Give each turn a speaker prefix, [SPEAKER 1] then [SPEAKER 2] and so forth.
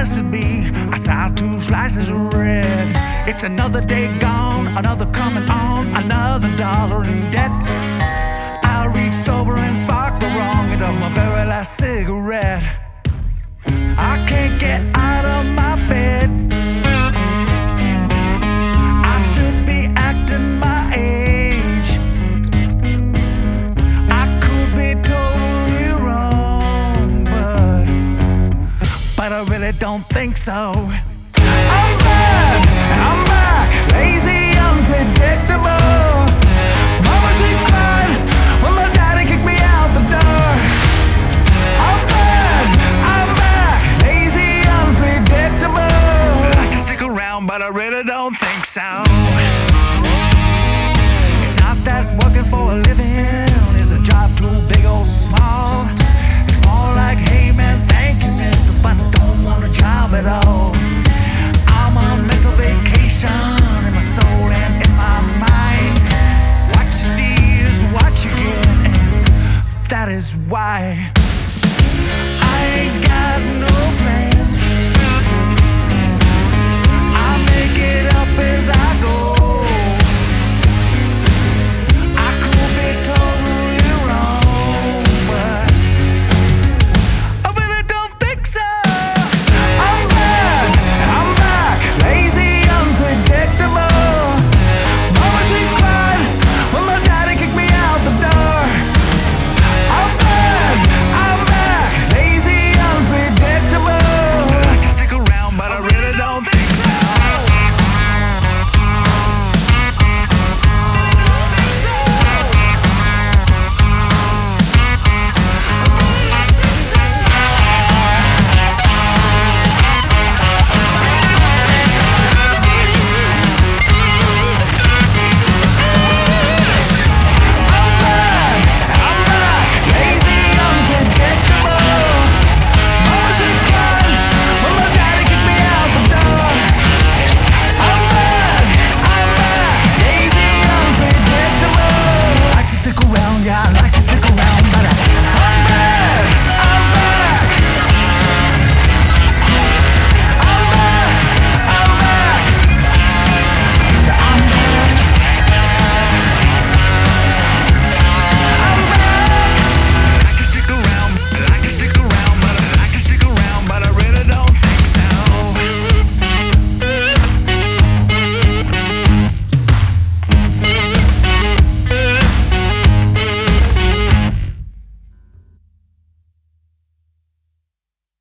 [SPEAKER 1] has to be. I saw 2 slices of red. It's another day gone, another coming on, another dollar in debt. I reached over and sparked the wrong end of my very last cigarette. I can't get out of my bed. I should be acting my age. I could be totally wrong, but I really don't think so. I'm back, lazy, unpredictable.